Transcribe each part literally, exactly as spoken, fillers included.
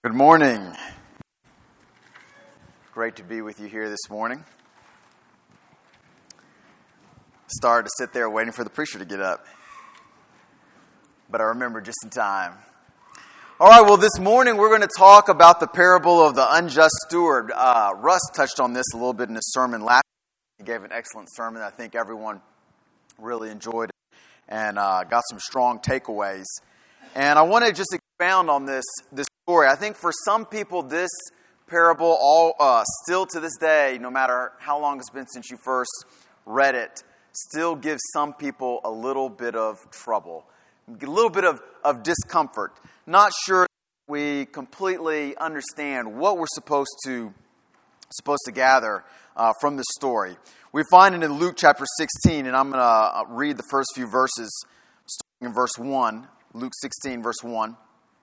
Good morning. Great to be with you here this morning. Started to sit there waiting for the preacher to get up, but I remembered just in time. All right, well, this morning we're going to talk about the parable of the unjust steward. Uh, Russ touched on this a little bit in his sermon last week. He gave an excellent sermon. I think everyone really enjoyed it and uh, got some strong takeaways. And I want to just expound on this this story. I think for some people, this parable, all uh, still to this day, no matter how long it's been since you first read it, still gives some people a little bit of trouble, a little bit of, of discomfort. Not sure we completely understand what we're supposed to supposed to gather uh, from this story. We find it in Luke chapter sixteen, and I'm going to read the first few verses, starting in verse one. Luke sixteen, verse one.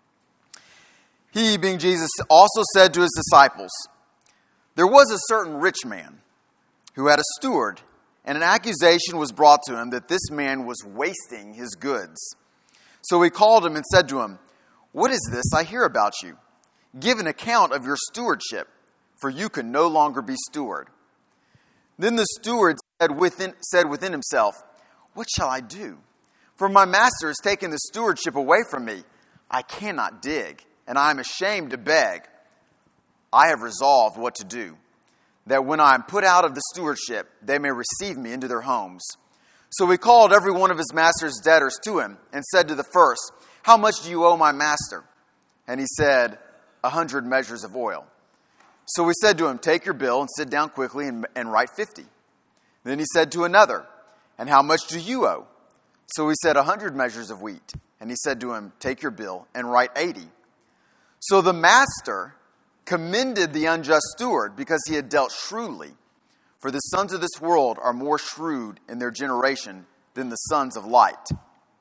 He, being Jesus, also said to his disciples, "There was a certain rich man who had a steward, and an accusation was brought to him that this man was wasting his goods. So he called him and said to him, 'What is this I hear about you? Give an account of your stewardship, for you can no longer be steward.' Then the steward said within, said within himself, 'What shall I do? For my master has taken the stewardship away from me. I cannot dig, and I am ashamed to beg. I have resolved what to do, that when I am put out of the stewardship, they may receive me into their homes.' So he called every one of his master's debtors to him, and said to the first, 'How much do you owe my master?' And he said, 'A hundred measures of oil.' So he said to him, 'Take your bill and sit down quickly and, and write fifty.' Then he said to another, 'And how much do you owe?' So he said, 'A hundred measures of wheat.' And he said to him, 'Take your bill and write eighty.' So the master commended the unjust steward because he had dealt shrewdly. For the sons of this world are more shrewd in their generation than the sons of light."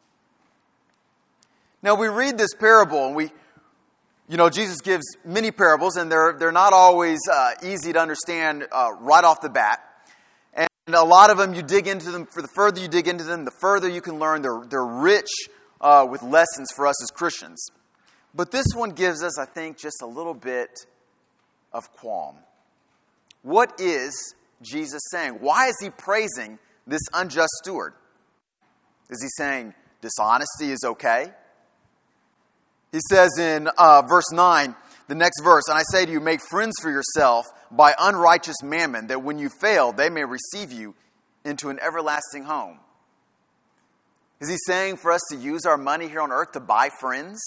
Now we read this parable, and we, you know, Jesus gives many parables, and they're they're not always uh, easy to understand uh, right off the bat. And a lot of them, you dig into them, for the further you dig into them, the further you can learn. They're, they're rich uh, with lessons for us as Christians. But this one gives us, I think, just a little bit of qualm. What is Jesus saying? Why is he praising this unjust steward? Is he saying dishonesty is okay? He says in uh, verse nine, the next verse, "And I say to you, make friends for yourself by unrighteous mammon, that when you fail, they may receive you into an everlasting home." Is he saying for us to use our money here on earth to buy friends?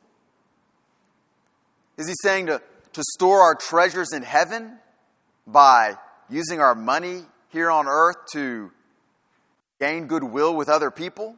Is he saying to, to store our treasures in heaven by using our money here on earth to gain goodwill with other people?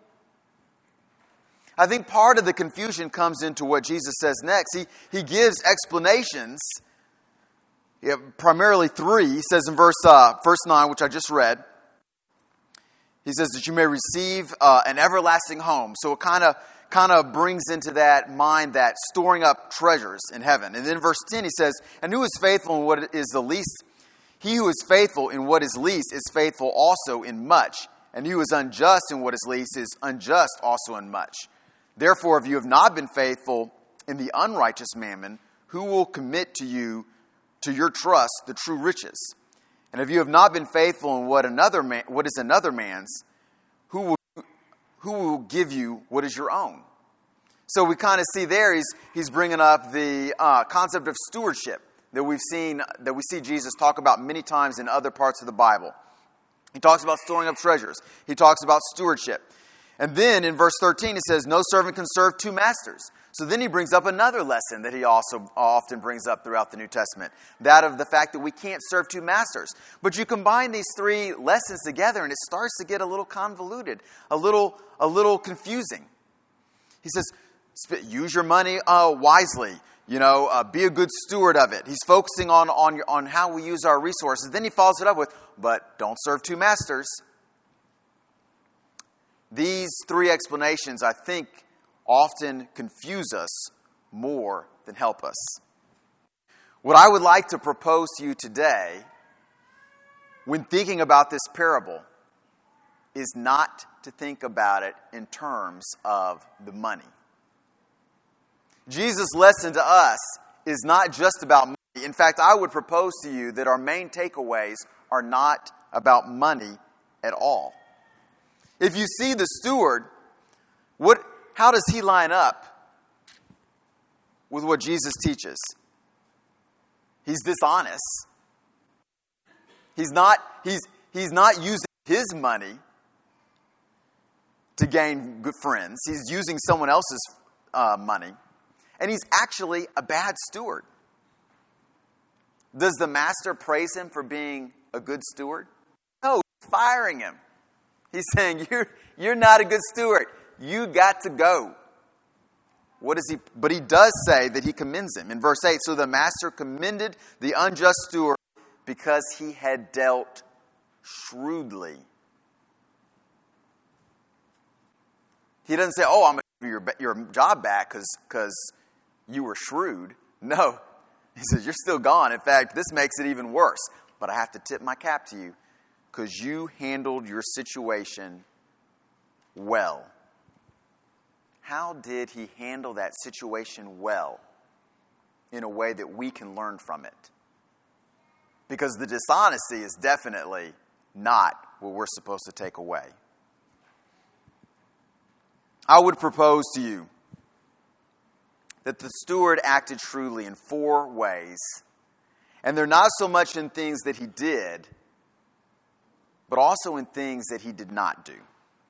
I think part of the confusion comes into what Jesus says next. He, he gives explanations, yeah, primarily three. He says in verse uh, verse nine, which I just read, he says that you may receive uh, an everlasting home. So it kind of kind of brings into that mind that storing up treasures in heaven. And then verse ten, he says, "And who is faithful in what is the least? He who is faithful in what is least is faithful also in much. And he who is unjust in what is least is unjust also in much. Therefore, if you have not been faithful in the unrighteous mammon, who will commit to you, to your trust, the true riches? And if you have not been faithful in what another man, what is another man's, who will who will give you what is your own?" So we kind of see there he's he's bringing up the uh, concept of stewardship that we've seen that we see Jesus talk about many times in other parts of the Bible. He talks about storing up treasures. He talks about stewardship. And then in verse thirteen, it says, "No servant can serve two masters." So then he brings up another lesson that he also often brings up throughout the New Testament. That of the fact that we can't serve two masters. But you combine these three lessons together and it starts to get a little convoluted, a little, a little confusing. He says, use your money uh, wisely. You know, uh, be a good steward of it. He's focusing on, on, on how we use our resources. Then he follows it up with, but don't serve two masters. These three explanations, I think, often confuse us more than help us. What I would like to propose to you today, when thinking about this parable, is not to think about it in terms of the money. Jesus' lesson to us is not just about money. In fact, I would propose to you that our main takeaways are not about money at all. If you see the steward, what, how does he line up with what Jesus teaches? He's dishonest. He's not, he's, he's not using his money to gain good friends. He's using someone else's uh, money. And he's actually a bad steward. Does the master praise him for being a good steward? No, he's firing him. He's saying, you're, you're not a good steward. You got to go. What is he? But he does say that he commends him. In verse eight, so the master commended the unjust steward because he had dealt shrewdly. He doesn't say, oh, I'm going to give you your, your job back because you were shrewd. No. He says, you're still gone. In fact, this makes it even worse. But I have to tip my cap to you because you handled your situation well. How did he handle that situation well in a way that we can learn from it? Because the dishonesty is definitely not what we're supposed to take away. I would propose to you that the steward acted shrewdly in four ways. And they're not so much in things that he did, but also in things that he did not do.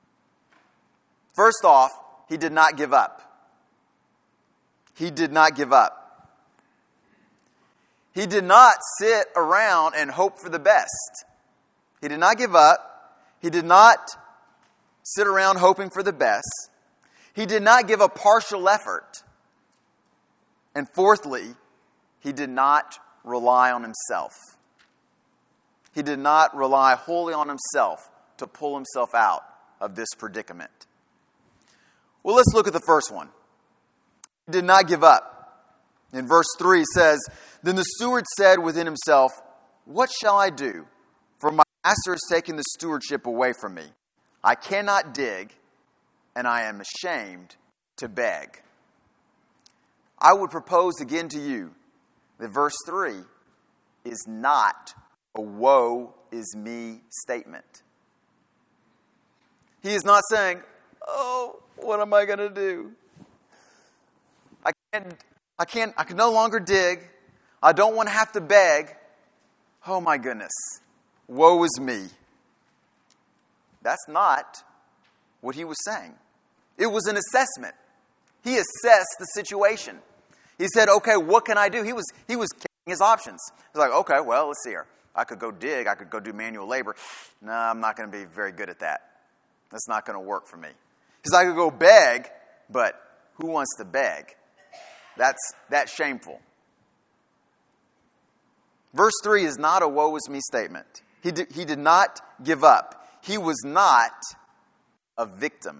First off, he did not give up. He did not give up. He did not sit around and hope for the best. He did not give up. He did not sit around hoping for the best. He did not give a partial effort. And fourthly, he did not rely on himself. He did not rely wholly on himself to pull himself out of this predicament. Well, let's look at the first one. He did not give up. In verse three it says, then the steward said within himself, what shall I do? For my master has taken the stewardship away from me. I cannot dig, and I am ashamed to beg. I would propose again to you that verse three is not a woe is me statement. He is not saying, oh, what am I going to do? I can't, I can't, I can no longer dig. I don't want to have to beg. Oh my goodness. Woe is me. That's not what he was saying. It was an assessment. He assessed the situation. He said, okay, what can I do? He was he was counting his options. He's like, okay, well, let's see here. I could go dig. I could go do manual labor. No, I'm not going to be very good at that. That's not going to work for me. He said, I could go beg, but who wants to beg? That's, that's shameful. Verse three is not a woe is me statement. He did, he did not give up. He was not a victim.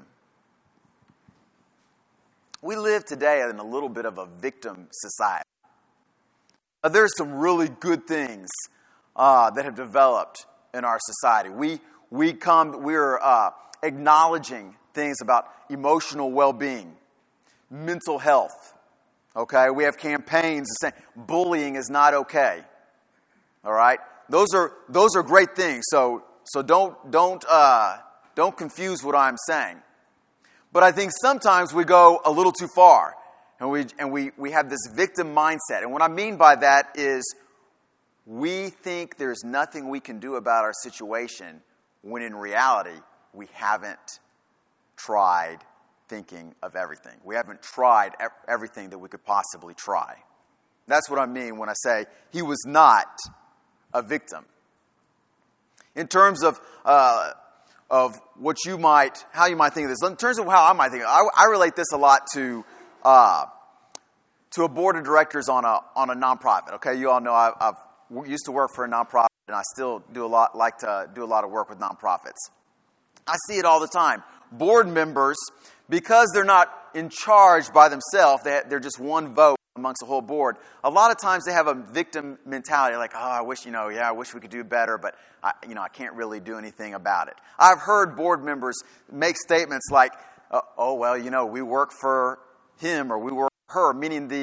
We live today in a little bit of a victim society. Uh, there's some really good things uh, that have developed in our society. We we come we're uh, acknowledging things about emotional well-being, mental health. Okay, we have campaigns saying bullying is not okay. All right, those are those are great things. So so don't don't uh, don't confuse what I'm saying. But I think sometimes we go a little too far, and we and we, we have this victim mindset. And what I mean by that is we think there's nothing we can do about our situation, when in reality we haven't tried thinking of everything. We haven't tried everything that we could possibly try. That's what I mean when I say he was not a victim. In terms of uh, of what you might, how you might think of this. In terms of how I might think of it, I, I relate this a lot to uh, to a board of directors on a on a nonprofit. Okay, you all know I, I've used to work for a nonprofit, and I still do a lot like to do a lot of work with nonprofits. I see it all the time. Board members, because they're not in charge by themselves, they, they're just one vote amongst the whole board. A lot of times they have a victim mentality, like, oh, I wish, you know, yeah, I wish we could do better, but I, you know, I can't really do anything about it. I've heard board members make statements like, oh, well, you know, we work for him or we work for her, meaning the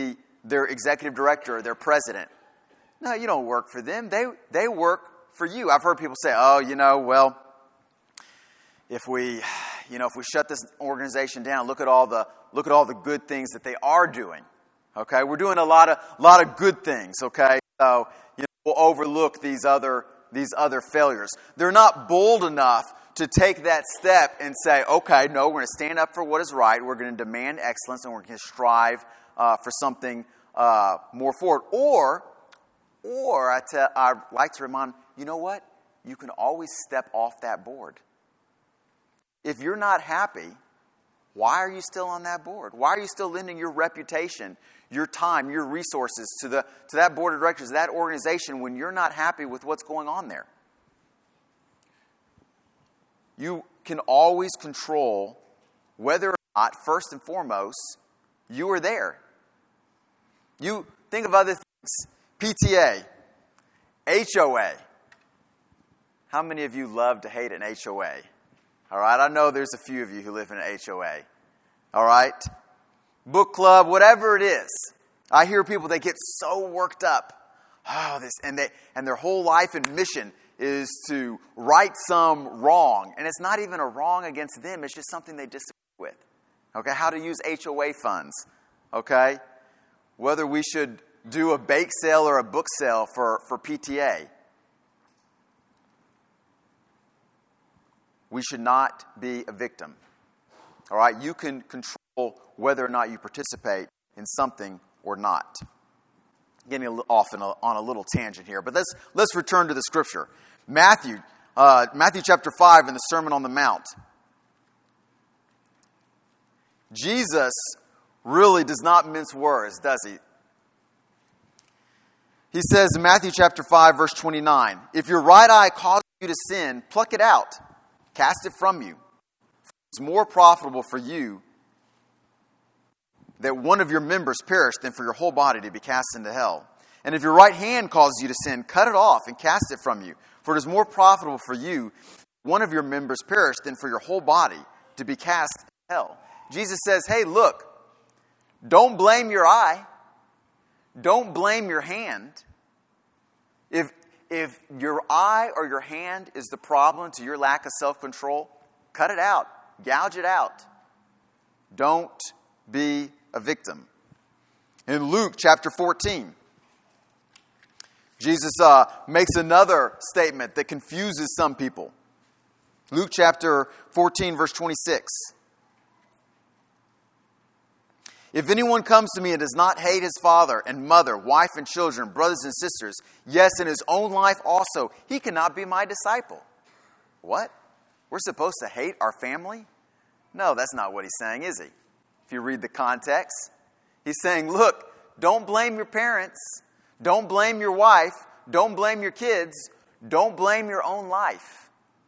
their executive director or their president. No, you don't work for them. They they work for you. I've heard people say, oh, you know, well, if we, you know, if we shut this organization down, look at all the look at all the good things that they are doing. Okay, we're doing a lot of lot of good things. Okay, so you know, we'll overlook these other these other failures. They're not bold enough to take that step and say, okay, no, we're going to stand up for what is right. We're going to demand excellence, and we're going to strive uh, for something uh, more forward. Or, or I tell, I like to remind, you know what? You can always step off that board. If you're not happy, why are you still on that board? Why are you still lending your reputation, your time, your resources to the to that board of directors, that organization, when you're not happy with what's going on there? You can always control whether or not, first and foremost, you are there. You think of other things. P T A, H O A. How many of you love to hate an H O A? All right, I know there's a few of you who live in an H O A. All right? Book club, whatever it is. I hear people, they get so worked up. Oh, this and they and their whole life and mission is to right some wrong. And it's not even a wrong against them. It's just something they disagree with. Okay, how to use H O A funds. Okay? Whether we should do a bake sale or a book sale for, for P T A. We should not be a victim. All right? You can control whether or not you participate in something or not. Getting off in a, on a little tangent here, but let's let's return to the scripture. Matthew, uh, Matthew chapter five in the Sermon on the Mount. Jesus really does not mince words, does he? He says in Matthew chapter five, verse twenty-nine, if your right eye causes you to sin, pluck it out, cast it from you. It's more profitable for you that one of your members perish than for your whole body to be cast into hell. And if your right hand causes you to sin, cut it off and cast it from you. For it is more profitable for you one of your members perish than for your whole body to be cast into hell. Jesus says, hey, look, don't blame your eye. Don't blame your hand. If, if your eye or your hand is the problem to your lack of self-control, cut it out. Gouge it out. Don't be a victim. In Luke chapter fourteen, Jesus uh, makes another statement that confuses some people. Luke chapter fourteen, verse twenty-six. If anyone comes to me and does not hate his father and mother, wife and children, brothers and sisters, yes, and his own life also, he cannot be my disciple. What? We're supposed to hate our family? No, that's not what he's saying, is he? If you read the context, he's saying, look, don't blame your parents. Don't blame your wife. Don't blame your kids. Don't blame your own life.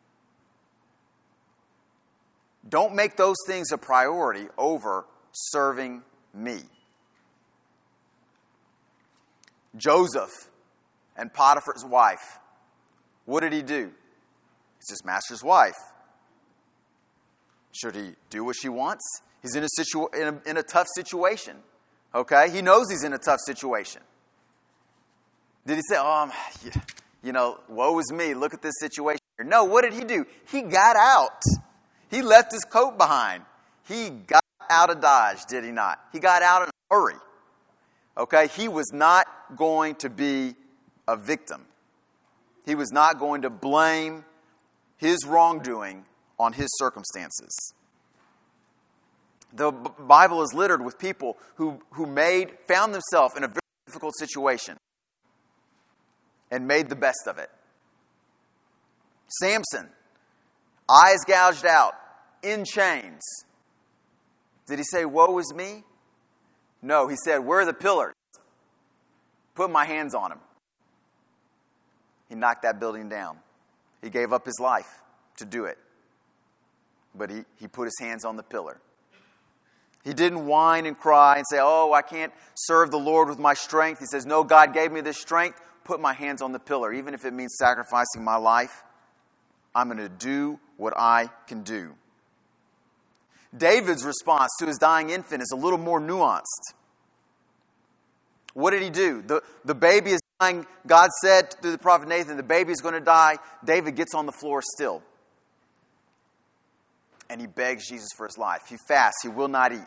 Don't make those things a priority over serving me. Joseph and Potiphar's wife. What did he do? He's his master's wife. Should he do what she wants? He's in a, situ- in a, in a tough situation. Okay? He knows he's in a tough situation. Did he say, oh, um, you know, woe is me, look at this situation. No, what did he do? He got out. He left his coat behind. He got out of Dodge, did he not? He got out in a hurry. Okay? He was not going to be a victim. He was not going to blame his wrongdoing on his circumstances. The B- Bible is littered with people who, who made, found themselves in a very difficult situation and made the best of it. Samson, eyes gouged out, in chains. Did he say, woe is me? No, he said, where are the pillars? Put my hands on him. He knocked that building down. He gave up his life to do it. But he, he put his hands on the pillar. He didn't whine and cry and say, oh, I can't serve the Lord with my strength. He says, no, God gave me this strength. Put my hands on the pillar. Even if it means sacrificing my life, I'm going to do what I can do. David's response to his dying infant is a little more nuanced. What did he do? The, the baby is dying. God said through the prophet Nathan, the baby is going to die. David gets on the floor still. And he begs Jesus for his life. He fasts. He will not eat.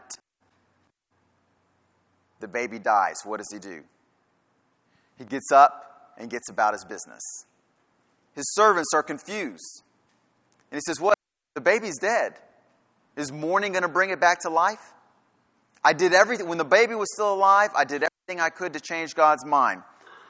The baby dies. What does he do? He gets up and gets about his business. His servants are confused. And he says, what? The baby's dead. Is mourning going to bring it back to life? I did everything. When the baby was still alive, I did everything I could to change God's mind.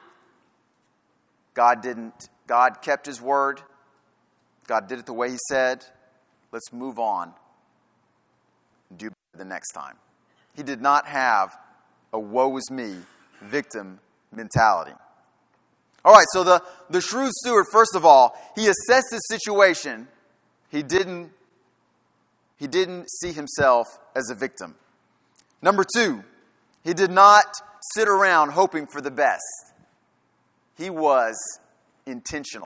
God didn't. God kept his word. God did it the way he said. Let's move on and do better the next time. He did not have a woe is me victim mentality. All right, so the, the shrewd steward, first of all, he assessed his situation. He didn't, he didn't see himself as a victim. Number two, he did not sit around hoping for the best. He was intentional.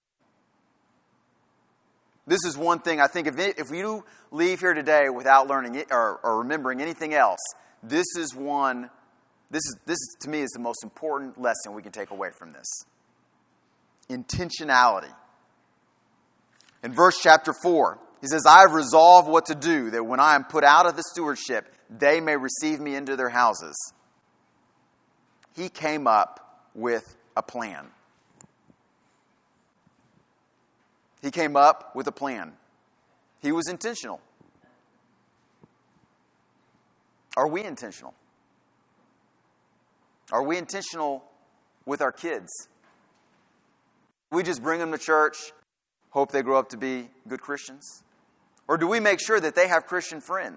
This is one thing I think if, it, if you leave here today without learning it or, or remembering anything else, this is one, this is, this is, to me is the most important lesson we can take away from this. Intentionality. In verse chapter four, he says, I have resolved what to do, that when I am put out of the stewardship, they may receive me into their houses. He came up with a plan. He came up with a plan. He was intentional. Are we intentional? Are we intentional with our kids? We just bring them to church, hope they grow up to be good Christians? Or do we make sure that they have Christian friends?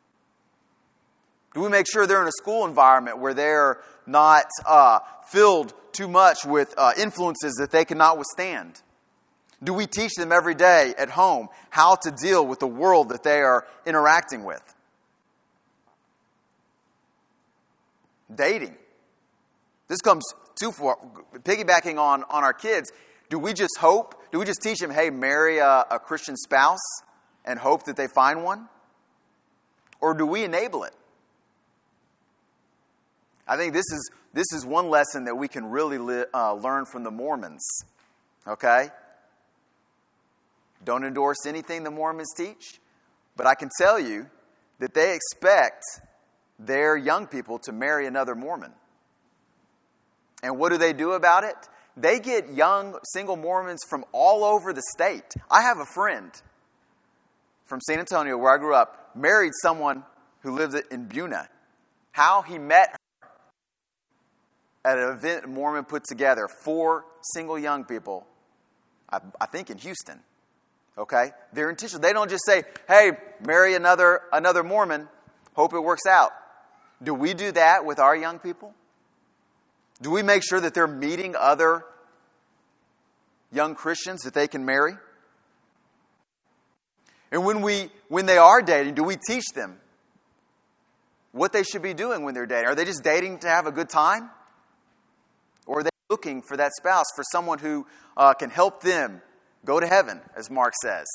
Do we make sure they're in a school environment where they're not uh, filled too much with uh, influences that they cannot withstand? Do we teach them every day at home how to deal with the world that they are interacting with? Dating. This comes too far. Piggybacking on, on our kids, do we just hope? Do we just teach them, hey, marry a, a Christian spouse and hope that they find one? Or do we enable it? I think this is this is one lesson that we can really li- uh, learn from the Mormons. Okay? Don't endorse anything the Mormons teach, but I can tell you that they expect their young people to marry another Mormon. And what do they do about it? They get young single Mormons from all over the state. I have a friend from San Antonio, where I grew up, married someone who lived in Buna. How he met her at an event Mormon put together, four single young people, I, I think in Houston. Okay? They're intentional. They don't just say, hey, marry another another Mormon, hope it works out. Do we do that with our young people? Do we make sure that they're meeting other young Christians that they can marry? And when we when they are dating, do we teach them what they should be doing when they're dating? Are they just dating to have a good time? Or are they looking for that spouse, for someone who uh, can help them go to heaven, as Mark says?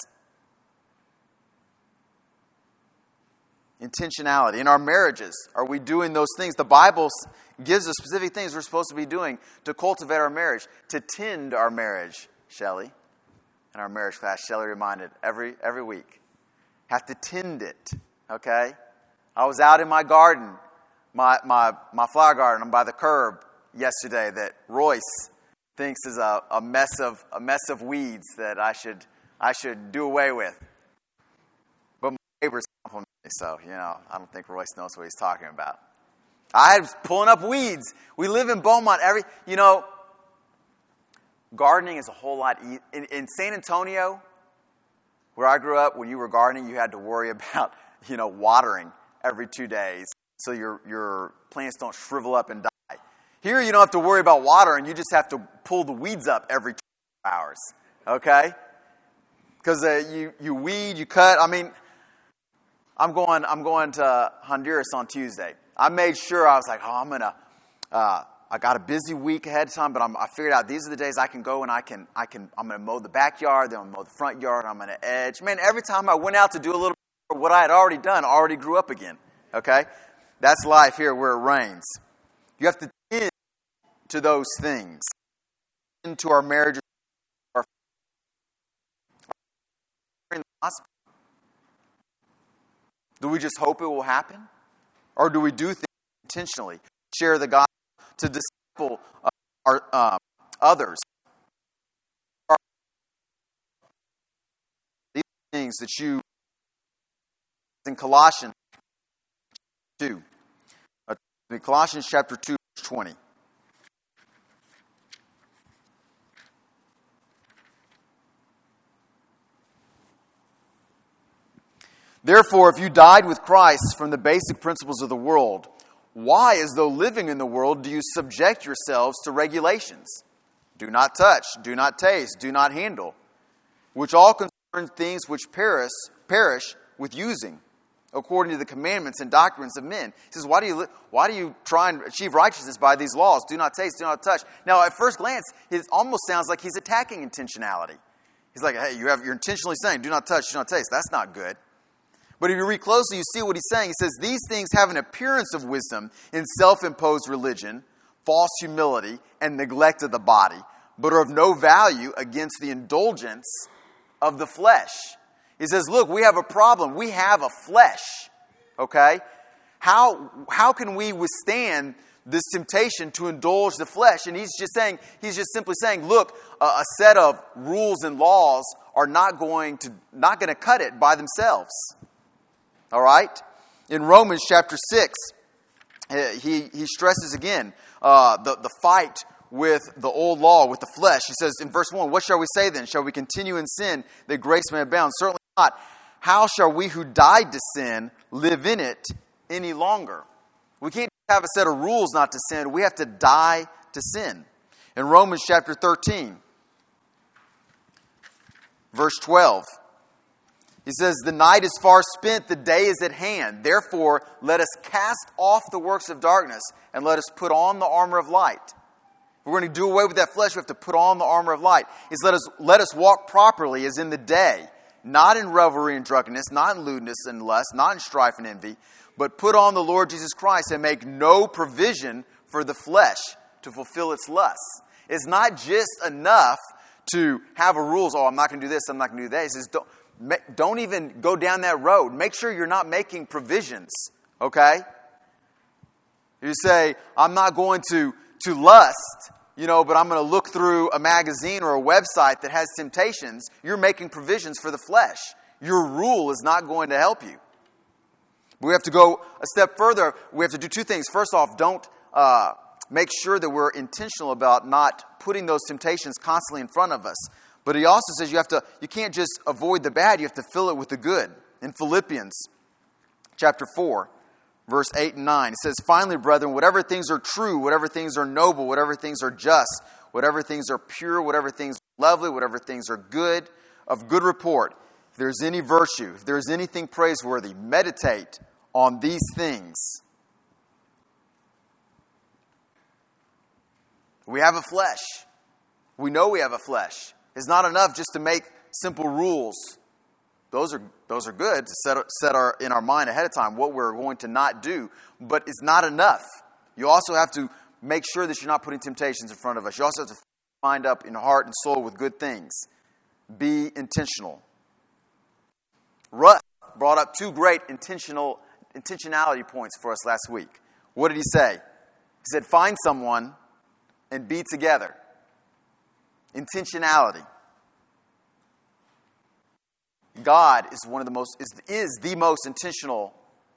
Intentionality. In our marriages, are we doing those things? The Bible gives us specific things we're supposed to be doing to cultivate our marriage, to tend our marriage, Shelley. In our marriage class, Shelley reminded every every week. Have to tend it, okay? I was out in my garden, my my, my flower garden, I'm by the curb yesterday, that Royce thinks is a, a mess of a mess of weeds that I should I should do away with. But my neighbors compliment me, so you know I don't think Royce knows what he's talking about. I was pulling up weeds. We live in Beaumont. Every you know, gardening is a whole lot easier. In, in San Antonio, where I grew up, when you were gardening, you had to worry about you know watering every two days so your your plants don't shrivel up and die. Here, you don't have to worry about watering. You just have to pull the weeds up every two hours. Okay? Because uh, you you weed, you cut. I mean, I'm going I'm going to Honduras on Tuesday. I made sure I was like, oh, I'm gonna. Uh, I got a busy week ahead of time, but I'm, I figured out these are the days I can go and I can I can I'm gonna mow the backyard, then I'm gonna mow the front yard, I'm gonna edge. Man, every time I went out to do a little bit of what I had already done, already grew up again. Okay, that's life here where it rains. You have to tend to those things, into our marriages, our in the gospel? Do we just hope it will happen? Or do we do things intentionally? Share the gospel to disciple uh, our uh, others. These things that you in Colossians two. Uh, in Colossians chapter two, verse twenty. Therefore, if you died with Christ from the basic principles of the world, why, as though living in the world, do you subject yourselves to regulations? Do not touch, do not taste, do not handle, which all concern things which perish, perish with using, according to the commandments and doctrines of men. He says, why do you why do you try and achieve righteousness by these laws? Do not taste, do not touch. Now, at first glance, it almost sounds like he's attacking intentionality. He's like, hey, you have, you're intentionally saying, do not touch, do not taste. That's not good. But if you read closely, you see what he's saying. He says, these things have an appearance of wisdom in self-imposed religion, false humility, and neglect of the body, but are of no value against the indulgence of the flesh. He says, look, we have a problem. We have a flesh. Okay? How, how can we withstand this temptation to indulge the flesh? And he's just saying, he's just simply saying, look, a, a set of rules and laws are not going to, not going to cut it by themselves. All right? In Romans chapter six, he, he stresses again uh, the, the fight with the old law, with the flesh. He says in verse one, what shall we say then? Shall we continue in sin that grace may abound? Certainly not. How shall we who died to sin live in it any longer? We can't have a set of rules not to sin. We have to die to sin. In Romans chapter thirteen, verse twelve, he says, the night is far spent, the day is at hand. Therefore, let us cast off the works of darkness and let us put on the armor of light. If we're going to do away with that flesh, we have to put on the armor of light. Is let us let us walk properly as in the day, not in revelry and drunkenness, not in lewdness and lust, not in strife and envy, but put on the Lord Jesus Christ and make no provision for the flesh to fulfill its lusts. It's not just enough to have a rules, oh, I'm not going to do this, I'm not going to do that. He says, don't, don't even go down that road. Make sure you're not making provisions, okay? You say, I'm not going to, to lust, you know, but I'm going to look through a magazine or a website that has temptations. You're making provisions for the flesh. Your rule is not going to help you. We have to go a step further. We have to do two things. First off, don't uh, make sure that we're intentional about not putting those temptations constantly in front of us. But he also says you have to, you can't just avoid the bad, you have to fill it with the good. In Philippians chapter four, verse eight and nine, it says, finally, brethren, whatever things are true, whatever things are noble, whatever things are just, whatever things are pure, whatever things are lovely, whatever things are good, of good report, if there's any virtue, if there's anything praiseworthy, meditate on these things. We have a flesh. We know we have a flesh. It's not enough just to make simple rules. Those are those are good to set set our in our mind ahead of time what we're going to not do, but it's not enough. You also have to make sure that you're not putting temptations in front of us. You also have to find up in heart and soul with good things. Be intentional. Russ brought up two great intentional intentionality points for us last week. What did he say? He said, find someone and be together. Intentionality. God is one of the most is, is the most intentional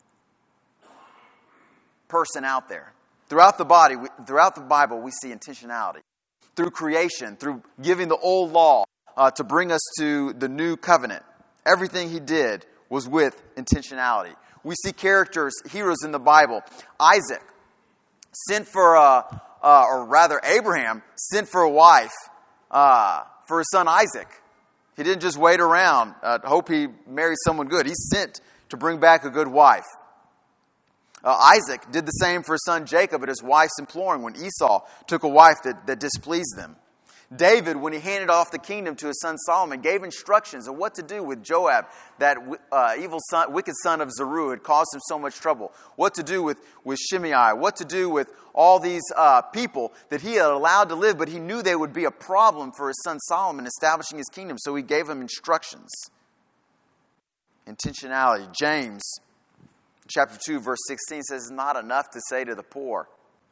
person out there. Throughout the body, throughout the Bible, we see intentionality. Through creation, through giving the old law uh, to bring us to the new covenant. Everything he did was with intentionality. We see characters, heroes in the Bible. Isaac sent for a, uh, or rather Abraham sent for a wife uh, for his son Isaac. He didn't just wait around, uh, hope he marries someone good. He sent to bring back a good wife. Uh, Isaac did the same for his son Jacob at his wife's imploring when Esau took a wife that, that displeased them. David, when he handed off the kingdom to his son Solomon, gave instructions on what to do with Joab, that uh, evil son, wicked son of Zeruiah, had caused him so much trouble. What to do with, with Shimei. What to do with all these uh, people that he had allowed to live, but he knew they would be a problem for his son Solomon establishing his kingdom, so he gave him instructions. Intentionality. James chapter two, verse sixteen says, it's not enough to say to the poor,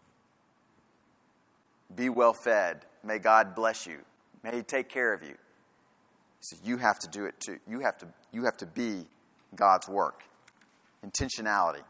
be well fed. May God bless you. May He take care of you. So you have to do it too. You have to, you have to be God's work. Intentionality.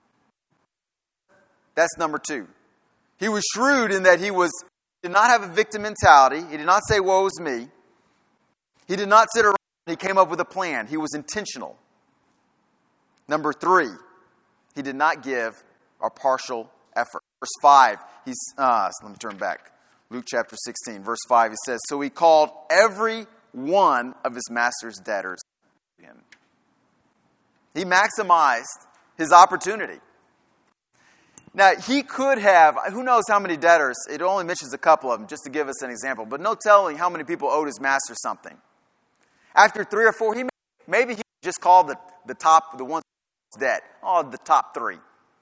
That's number two. He was shrewd in that he was did not have a victim mentality. He did not say, woe is me. He did not sit around. He came up with a plan. He was intentional. Number three, he did not give a partial effort. Verse five, he's, uh, let me turn back. Luke chapter sixteen, verse five, he says, so he called every one of his master's debtors to him. He maximized his opportunity. Now, he could have, who knows how many debtors, it only mentions a couple of them, just to give us an example, but no telling how many people owed his master something. After three or four, he may, maybe he just called the, the top, the one debt. Oh, the top three.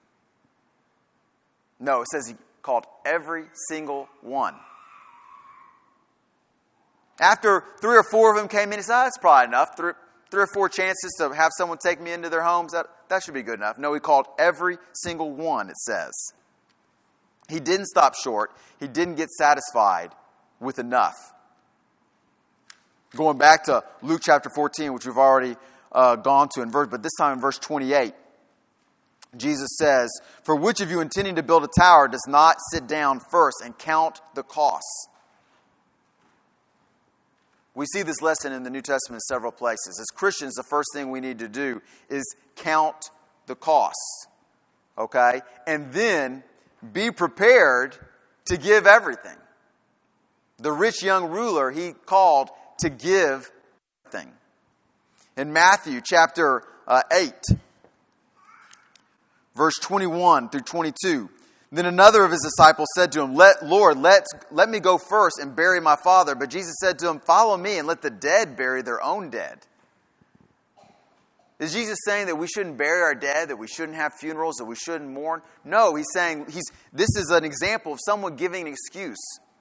No, it says he called every single one. After three or four of them came in, he said, oh, that's probably enough. Three, three or four chances to have someone take me into their homes, that, that should be good enough. No, he called every single one, it says. He didn't stop short. He didn't get satisfied with enough. Going back to Luke chapter fourteen, which we've already uh, gone to in verse, but this time in verse twenty-eight, Jesus says, for which of you intending to build a tower does not sit down first and count the costs? We see this lesson in the New Testament in several places. As Christians, the first thing we need to do is count the costs. Okay? And then be prepared to give everything. The rich young ruler, he called to give everything. In Matthew chapter uh, eight, verse twenty-one through twenty-two. Then another of his disciples said to him, Let, Lord, let, let me go first and bury my father. But Jesus said to him, follow me and let the dead bury their own dead. Is Jesus saying that we shouldn't bury our dead, that we shouldn't have funerals, that we shouldn't mourn? No, he's saying he's, this is an example of someone giving an excuse.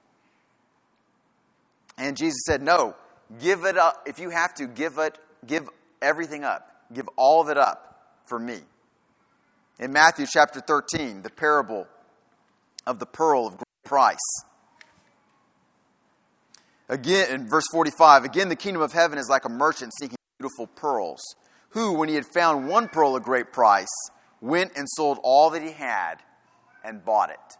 And Jesus said, no, give it up. If you have to, give it, give everything up. Give all of it up for me. In Matthew chapter thirteen, the parable of the pearl of great price. Again, in verse forty-five, again, the kingdom of heaven is like a merchant seeking beautiful pearls, who, when he had found one pearl of great price, went and sold all that he had and bought it.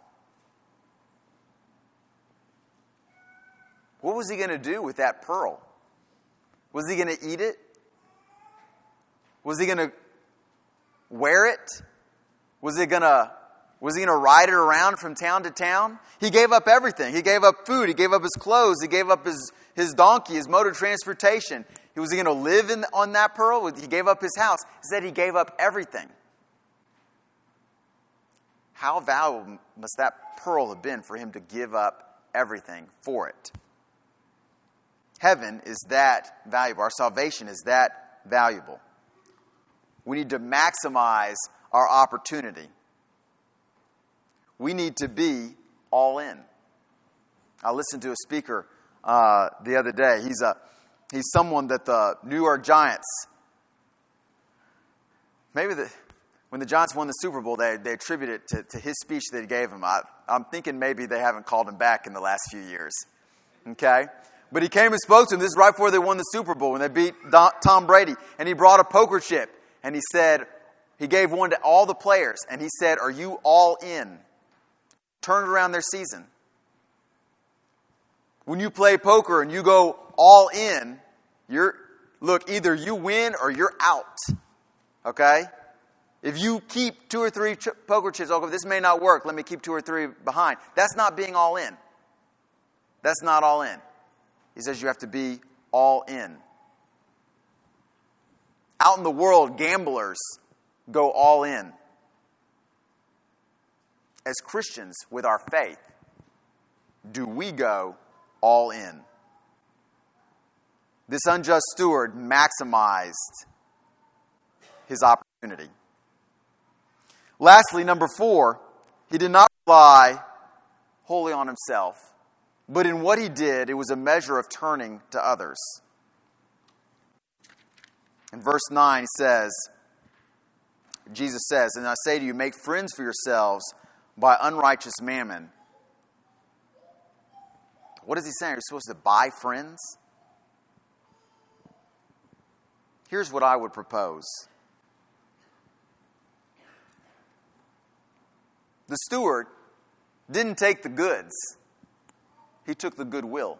What was he going to do with that pearl? Was he going to eat it? Was he going to wear it? Was he going to Was he going to ride it around from town to town? He gave up everything. He gave up food. He gave up his clothes. He gave up his, his donkey, his mode of transportation. Was he going to live in, on that pearl? He gave up his house. He said he gave up everything. How valuable must that pearl have been for him to give up everything for it? Heaven is that valuable. Our salvation is that valuable. We need to maximize our opportunity. We need to be all in. I listened to a speaker uh, the other day. He's a he's someone that the New York Giants, maybe the, when the Giants won the Super Bowl, they, they attribute it to, to his speech that he gave him. I, I'm thinking maybe they haven't called him back in the last few years. Okay? But he came and spoke to him. This is right before they won the Super Bowl, when they beat Don, Tom Brady. And he brought a poker chip. And he said, he gave one to all the players. And he said, are you all in? Turned around their season. When you play poker and you go all in, you're look, either you win or you're out. Okay? If you keep two or three ch- poker chips, okay, this may not work, let me keep two or three behind. That's not being all in. That's not all in. He says you have to be all in. Out in the world, gamblers go all in. As Christians, with our faith, do we go all in. This unjust steward maximized his opportunity. Lastly, number four, he did not rely wholly on himself, but in what he did, it was a measure of turning to others. In verse nine, he says, Jesus says, "And I say to you, make friends for yourselves by unrighteous mammon." What is he saying? You're supposed to buy friends? Here's what I would propose. The steward didn't take the goods. He took the goodwill.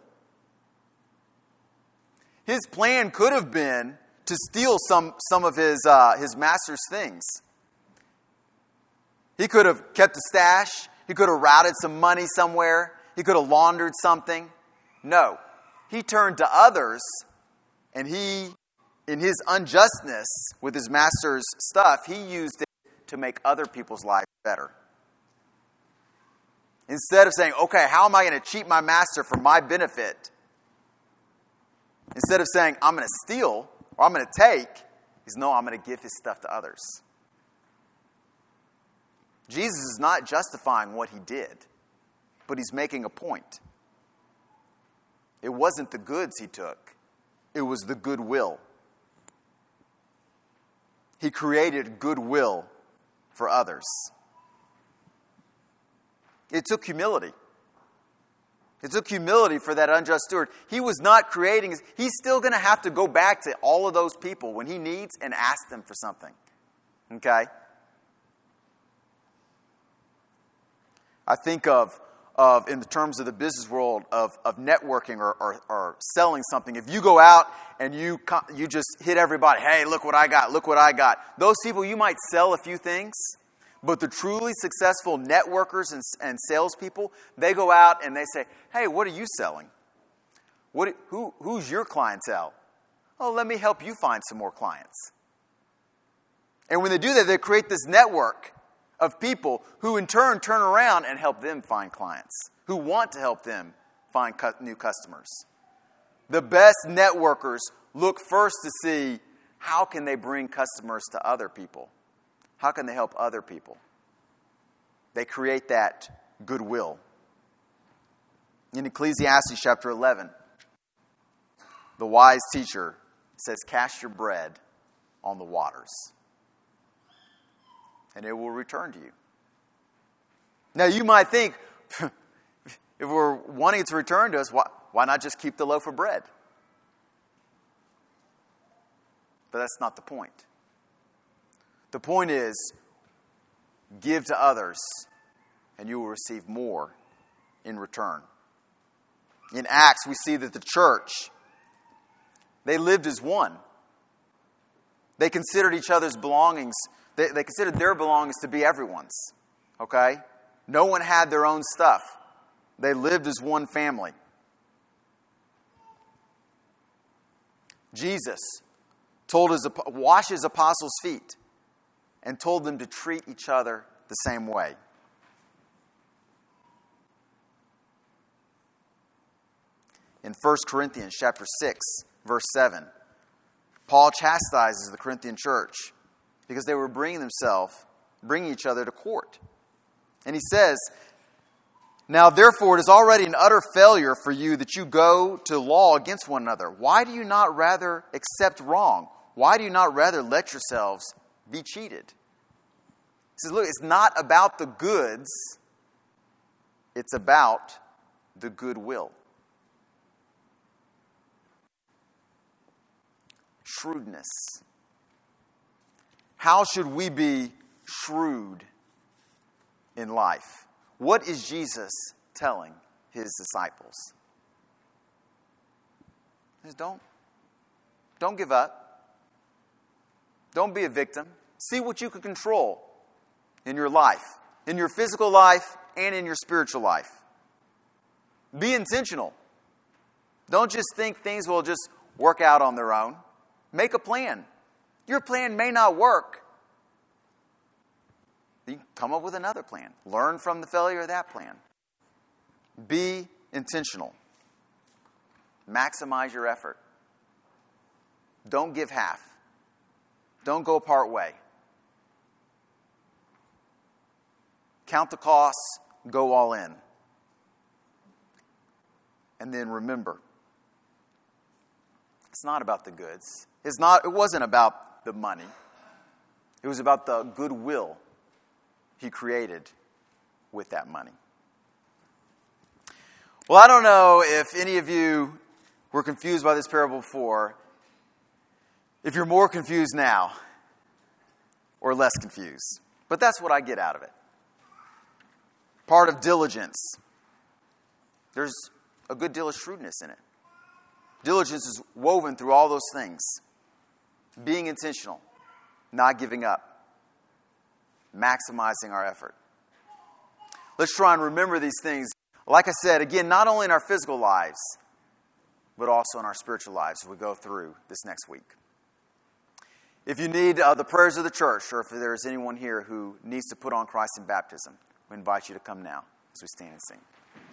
His plan could have been to steal some, some of his, uh, his master's things. He could have kept a stash. He could have routed some money somewhere. He could have laundered something. No. He turned to others, and he, in his unjustness with his master's stuff, he used it to make other people's lives better. Instead of saying, okay, how am I going to cheat my master for my benefit? Instead of saying, I'm going to steal or I'm going to take, he's, no, I'm going to give his stuff to others. Jesus is not justifying what he did, but he's making a point. It wasn't the goods he took. It was the goodwill. He created goodwill for others. It took humility. It took humility for that unjust steward. He was not creating. He's still going to have to go back to all of those people when he needs and ask them for something. Okay? I think of, of in the terms of the business world, of, of networking or, or, or selling something. If you go out and you you just hit everybody, hey, look what I got, look what I got. Those people, you might sell a few things. But the truly successful networkers and, and salespeople, they go out and they say, hey, what are you selling? What, who, who's your clientele? Oh, let me help you find some more clients. And when they do that, they create this network of people who in turn turn around and help them find clients, who want to help them find cu- new customers. The best networkers look first to see how can they bring customers to other people. How can they help other people? They create that goodwill. In Ecclesiastes chapter eleven, the wise teacher says, cast your bread on the waters, and it will return to you. Now you might think, if we're wanting it to return to us, why, why not just keep the loaf of bread? But that's not the point. The point is, give to others, and you will receive more in return. In Acts, we see that the church, they lived as one. They considered each other's belongings, they, they considered their belongings to be everyone's. Okay? No one had their own stuff. They lived as one family. Jesus told his, wash his apostles' feet, and told them to treat each other the same way. In First Corinthians chapter six, verse seven, Paul chastises the Corinthian church because they were bringing themselves, bringing each other to court. And he says, now therefore it is already an utter failure for you that you go to law against one another. Why do you not rather accept wrong? Why do you not rather let yourselves be cheated? He says, look, it's not about the goods. It's about the goodwill. Shrewdness. How should we be shrewd in life? What is Jesus telling his disciples? He says, don't, don't give up. Don't be a victim. See what you can control in your life, in your physical life and in your spiritual life. Be intentional. Don't just think things will just work out on their own. Make a plan. Your plan may not work. You can come up with another plan. Learn from the failure of that plan. Be intentional. Maximize your effort. Don't give half. Don't go part way. Count the costs, go all in. And then remember, it's not about the goods. It's not, it wasn't about the money. It was about the goodwill he created with that money. Well, I don't know if any of you were confused by this parable before, if you're more confused now or less confused. But that's what I get out of it. Part of diligence. There's a good deal of shrewdness in it. Diligence is woven through all those things. Being intentional, not giving up, maximizing our effort. Let's try and remember these things, like I said, again, not only in our physical lives, but also in our spiritual lives as we go through this next week. If you need uh, the prayers of the church, or if there's anyone here who needs to put on Christ in baptism, we invite you to come now as we stand and sing.